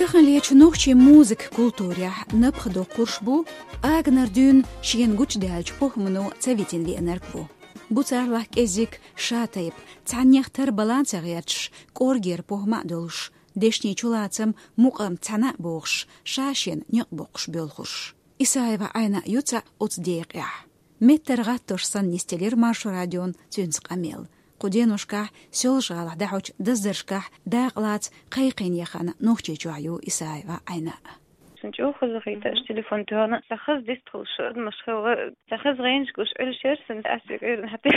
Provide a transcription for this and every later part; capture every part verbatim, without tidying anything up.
Шахан лечу ногчи музык культуре напхадо куршбу, агнар дюн шиен гуч дальч похмну цавитин ви энергбу. Буцарлах кезик шатайп, цаньяхтар балансагерч, коргер похма долш, дешни чулацам муqam цана бохш, шашен нёк бохш бёлхуш. Исаева айна юца уцдея. Меттер гаттош сан нестелер маршу радион цюнцкамел. Куденушка сёлжала дахуч дыздыршка дaqlaц qayqin яхана ногчи чуаю Исаева айна. Сенчо хозгыйта телефон тона сахыз диструлшур машхы сахыз рейнж гуш ölшерсен асыгыр хатыч.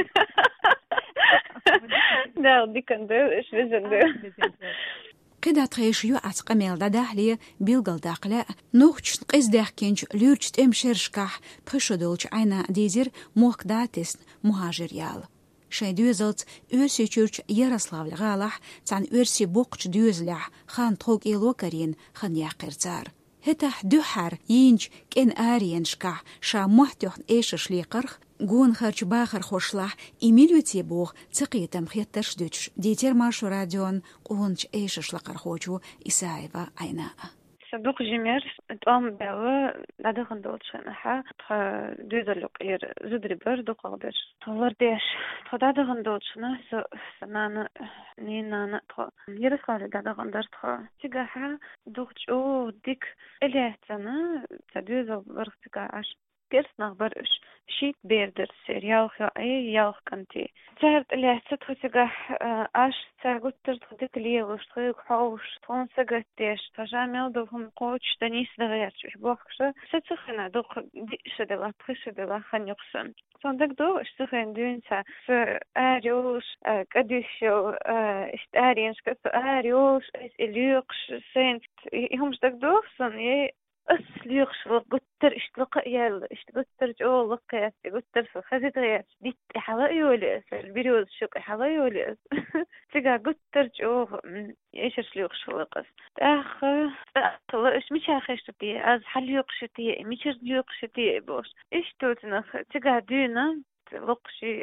Да, диканды швезенды. قد تخيش يو أتقمل ددهلي بيلقل داقلا نوخش قيس داخكينج لورج تمشرشكح بخشدولج عينا ديزير موك داتس مهاجر يال شاي دوزلت أرسي تشورج يرسلاف لغالح تان أرسي بوقش دوزلح خان طوق إلوكرين خان ياقرزار هتح دوحر ينج كن آرينشكح شا محتوح إيشش ليقرخ گون خرچ باخر خوشلح ایمیلیوتی بوغ تقیتم خیترش دوچ دیتر مارشو رادیون قونچ ایشش لقر خوچو ایسایوا اینا صدوق جمير تقام بوا لدى خندوت شنحة تخا دوزلوق إير زدري بر دو قادر تولر ديش تخا لدى خندوت شنح سنانا نينانا تخا يرسخالي لدى خندر تخا تيقاحا دوغج او ديك إليهتنا تدوزل برغ تيقاعش كيرس نغبرش شيت بيردر سير يالخ اي يالخ كنتي تعرف اللي ستخو تقح اش تاقوت ترتخ ديك اللي وش تخيق حوش تخون سقتيش تجامل دوهم قوش تنيس دغيرش بوخش ستخنا دوخ ديش دلا تخش دلا خنيقسن صندق دو اشتخن دونسا فاريوش قديشو اشتارينش كسو اريوش اليوقش سنت يهمش دك دوخسن أسليخش وقتر اشتلق يال اشتقتر جو لقيت قتر فخذت غير ديت حواي ولا البريوز شق حواي ولا تجا قتر جو ايش أسليخش وقص اخ ايش مش اخشتي از حل يقشتي مش يقشتي بوش ايش توتنخ تجا دينا لقشي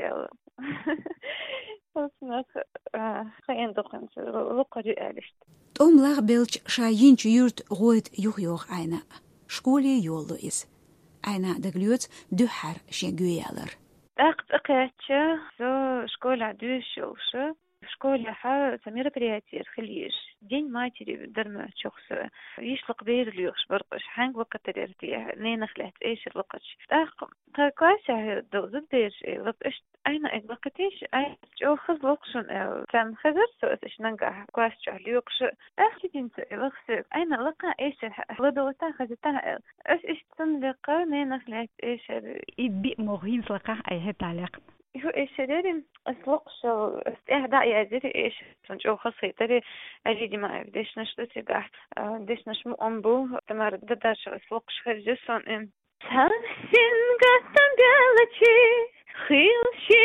وسنخ خين دقن لقري الشت توم لاغ بيلج شاينچ يورت غويت يوخ يوخ اينا شكولي يولو إز اينا دغليوت دوحر شيغويالر اقت اقاتشا زو شكولا دوشوش شكولا ها سميرة برياتير خليش دين ماتري درما شخص يشلق بير ليوش برقش حانق وقت الارتياح نين خلات ايش الوقتش اق قاسة دوزد ديش لقشت اينا اقلقتيش اي جو خز لقشن او تام خزر سوء ايش ننقح قاسة ليوقش اخلي جنس لقصر اينا لقا ايش لدوتا خزتها ايش ايش تنلقا نين خلات ايش يبي مغين لقا اي هت علاقة هو إيش داري أسلقش استهداء يا داري إيش سنجو خصي داري أجيدي ما بديش نشتتي قاعد بديش نشمو أمبو تمر دداش أسلقش خرجسون إم سانسين قسم قالتي خيل شي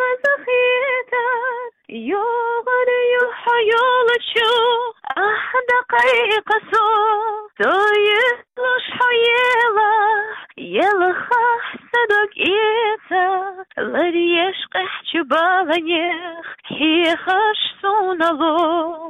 خزخيتات يوغر يحيولتشو أحد قيقسو تويلوش حيلا يلخا صدق إيتا لريش قحش بالنيخ حيخش سونالو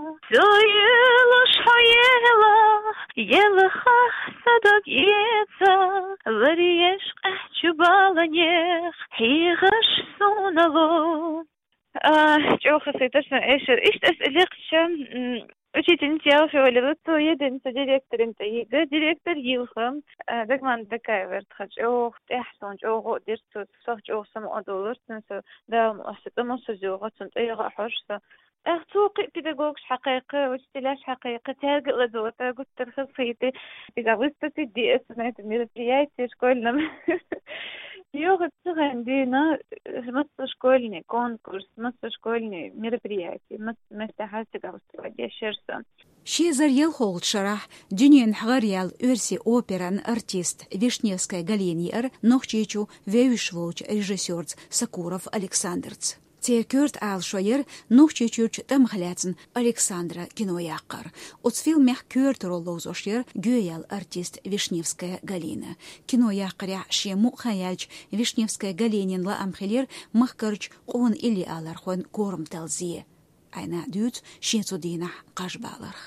تويلوش حيلا يلخا صدق إيتا لريش قحش بالنيخ حيخش سونالو آه جو خسيتشنا إيش إيش أسئلة учительница говорила, то един са директор им таига, директор йилхам, так man такая верт хач, ох, эхсон, ох, дирсу, сох, ох, само адолор, тенсо, да, асета масузуга, тент эйга харса. اخ توقي بيداغوغش حقيقة واستلاش حقيقة تارجع لدوتا قلت ترخصيتي إذا وستي دي اسمعت ميرفرياتي شكولنا يوغد عندنا مصر شكولني كونكورس مصر شكولني ميرفرياتي مستحاتي قوستي ودي شرسة شيزر يلخول شرح دنيا حغريال أرسي أوبران أرتيست Вишневская галениер نوخчичу вевишлоч режиссерц Сакуров Александрц. Те кёрт ал шоер нухчичурч тамхляцн Александра кинояққар. Оцфил мях кёрт роллозошер гёял артист Вишневская Галина. Кинояққаря шему хаялч Вишневская Галинин ла амхелер махкарч қон или алархон корм талзие. Айна дют шенцудина қажбаларх.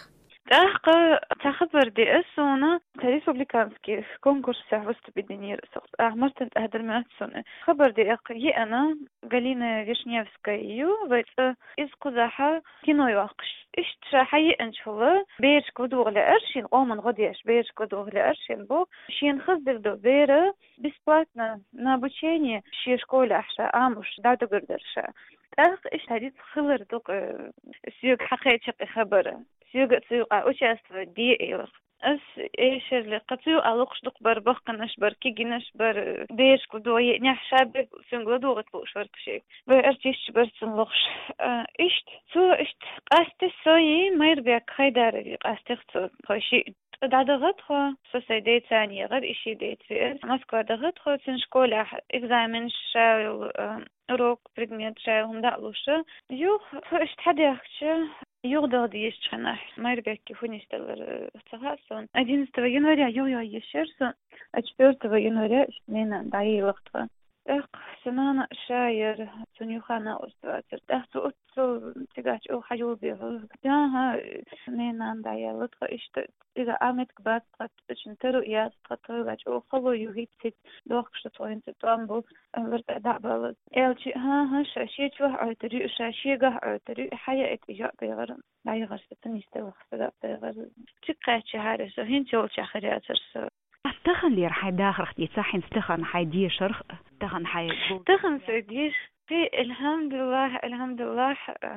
Так, تخبر دي أسونا республиканский конкурс выступления. А может это администрация. خبر دي أقي أنا Галина Вишневская وإذا إذ كذا كينو يوقش اشتراحي إنشله بيرش كودوغ لأرشين قومن غديش بيرش كودوغ لأرشين بو شين خزدر دو بيرة бесплатно на обучение في школе أحشا آموش دادو قردرشا. أخ إيش هديت خلر دوق سيوك حقيقة خبره. سيوك سيوك أشياء دي إيرخ. أس إيش اللي قطيو ألوقش دوق بر بخنش بر كيجنش بر بيش كدوي نحشاب سنغلدو غتبو شورك شيء. بأرتيش بر سنلوقش. إيش تو إيش قاست سوي ما يربيك خيدار قاست خو خوشي. دادا غد خو سوسيدي ثانية غير إشي ديت فيه. مسكوا دادا غد خو سنشكولة إكزامن شاو روك предмет شاو هم دعلوشة. يو إيش تحدي أخشى. يغدر ديش تشنح ما يربيك كيفون يستلر تغاسون одиннадцатого января يو-يو يشرسون четвёртого января اشتنين دعي وقتها اخ سنانا شاير سنيوخانا أستواتر اخ سؤتسو تيغاش او حيول بيهو جاها سنين دعي وقتها اشت إذا عمت كبات قد تشنترو إياس قد تغاش او خلو يوهيبسيت دوخش تطوين تطوانبو ورد أدعبالت إلشي ها ها شاشيت وح عتري شاشيقه عتري حياة إجاء بيغرم لا يغرس تنيستوى خفضاء بيغرم تقاش هارسو هين تول شاخرياترسو تخن لي رح داخل اختي صحين تخن حيدي شرخ تخن حي تخن سيديش في الحمد لله الحمد لله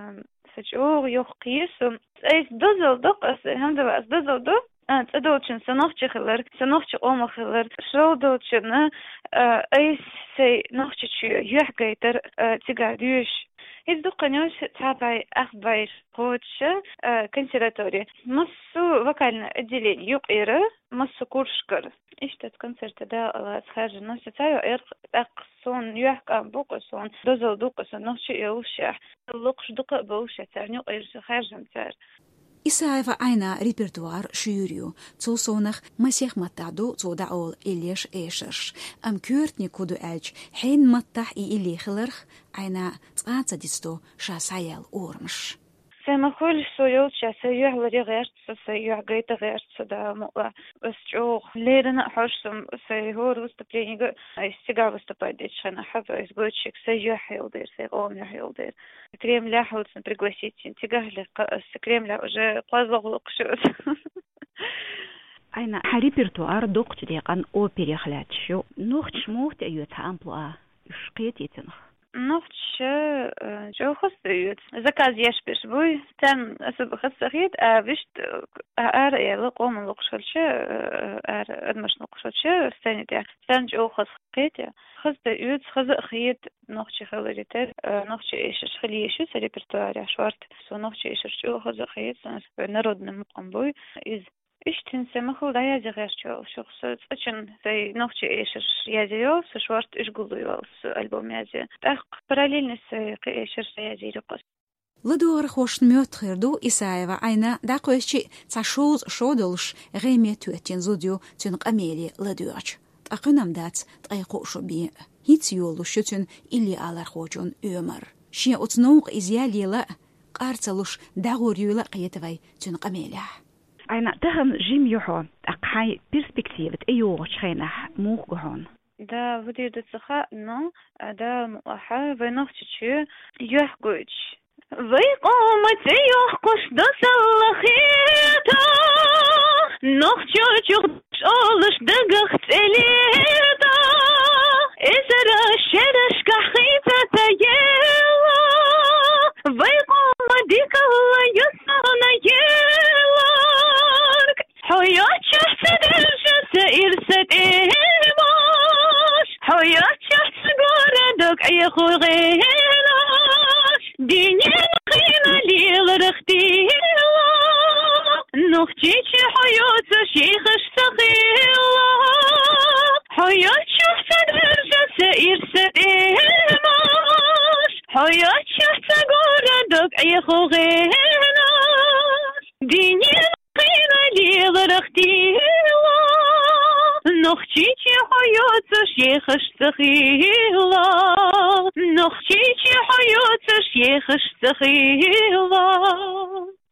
فجأة يخيس ايس دزل دقس الحمد لله دزل دق أنت أدوتشن سنوخش خلر سنوخش قوم خلر شو دوتشن ايس سي نوخش شو يحكيتر تقعدوش إذ دقنيوش تابعي أخبايش قوتش كونسيراتوري مصو وكالنا أدلين يقيرة مصو كورشكر إيش تت كونسيرت دا الله تخرج نوش تايو إرق أقصون يحكا بوقصون دوزل دوقصون نوش يوشح اللقش دقق بوشة تعني يقيرش خارج متار Исаева айна репертуар шюрю, цусонах масех матаду цудаол илеш эшерш. Ам кюртни куду эльч, хейн маттах и или хилерх, айна цаца дисто шасаял ормш. سمخول سويل شاسيح وري غيرت سيح جيت غيرت سدا مقا بسجوخ ليرنا حشم سيهور وستبلينيغ استيغار وستبايديش انا حابة اسبوتشك سيح يلدير سيقوم يلدير كريم لا حاولت نبريغوسيت انتيغاه لقاس كريم لا уже قوازغلق شوت أنا حريبرتوار دوقت ديقان أوبري خلاتشو نوختش موت أيوة أمبلوا يشقيتي تنخ نوختش جو خصيت زكاز يشبش بوي تم أسب خصيت أبشت أر يلا قوم لقشلش أر أدمش نقشلش استني ده استني جو خصيت خصيت خص خيت نوختش خلريتر نوختش إيش خليشو سريبرتوار شوارت سو نوختش إيش جو خص خيت نرد نمقم بوي إز إيش تنسمخو لا يزغير شو شخص أشن زي نوختش إيشر يزيو سشوارت إيش قلويو ألبوم يزي تأخ параллельно с إيشر يزي رقص لدور خوش ميوت خيردو إسايوا عينا داقوشي تشوز شودلش غيمي توتين زوديو تنق أميلي لدورش تأقنم دات تأيقو شو بي هيت يولو شتن إلي على خوجون أمر شي أتنوق إزيالي لا قارتلوش داغور يولا قيتوي تنق أميلي أنا تهم جيم يوحون أقحي برسبكتيفة أيوه شخينح موق هون دا ودي دتسخاء نو دا مقاحة ونوختشي يحقوش ويقومت يحقوش دس اللخيطة نوختشو جغدش أولش دقخت إليتا إزرا شرش كحيطة تيلا ويقومت ديك الله يصانا يلا حياة شخص درجة إرسد إيماش حياة شخص قردك أي خغيلاش ديني القيمة للرختيلا نختيش حياة شيخ اشتغيلا حياة شخص درجة إرسد إيماش حياة شخص قردك أي خغيلاش ديني لغرختيلا نختيتي حياة شيخ اشتخيلا نختيتي حياة شيخ اشتخيلا